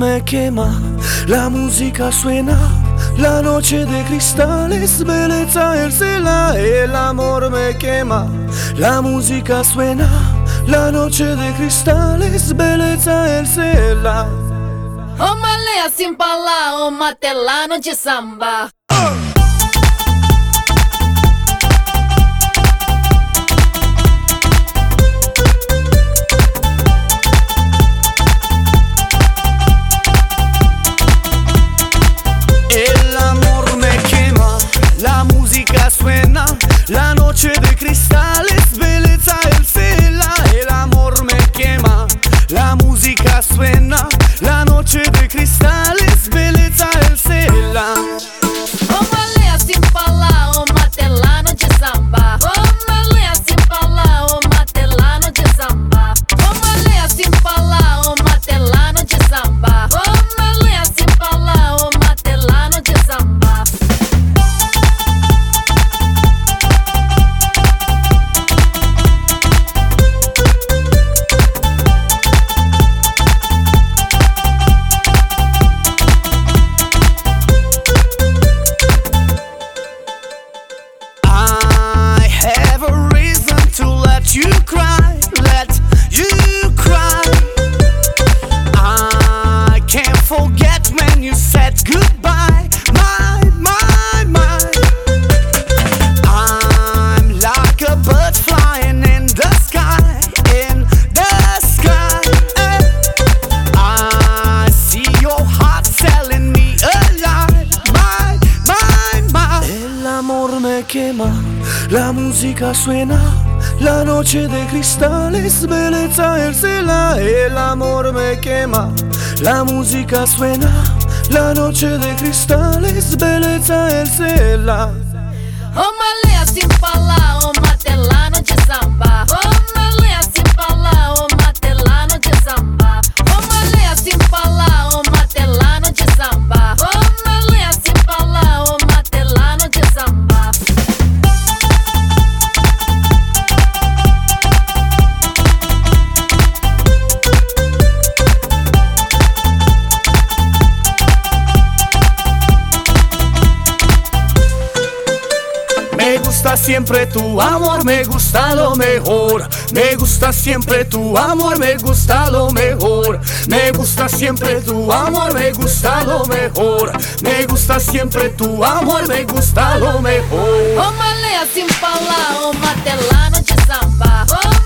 me quema, la música suena, la noche de cristales, belleza el cielo, el amor me quema, la música suena, la noche de cristales, belleza el cielo. Ô Malea Simpala, ô Matelano de samba. El amor me quema, la música suena, la noche de cristales, belleza el cielo. El amor me quema, la música suena, la noche de cristales, belleza el cielo. Ô Malea Simpala, ô Matelano de samba. Ô Malea Simpala, ô Matelano de samba. Ô Malea Simpala, ô Matelano de samba. Ô Malea Simpala, ô Matelano de samba. I have a reason to let you cry, let you cry. I can't forget when you said goodbye, my. I'm like a bird flying in the sky, in the sky. I see your heart telling me alive, my. El amor me quema, la música suena, la noche de cristales, belleza el cielo. El amor me quema, la música suena, la noche de cristales, belleza el cielo. Ô Malea Simpala, ô Matelano de samba. Ô Malea Simpala, ô Matelano de samba. Ô Malea Simpala, ô Matelano de samba. Ô Malea Simpala, ô Matelano de samba. Me gusta siempre tu amor, me gusta lo mejor. Me gusta siempre tu amor, me gusta lo mejor. Me gusta siempre tu amor, me gusta lo mejor. Me gusta siempre tu amor, me gusta lo mejor. Ô Malea Simpala, ô Matelano de samba. Ô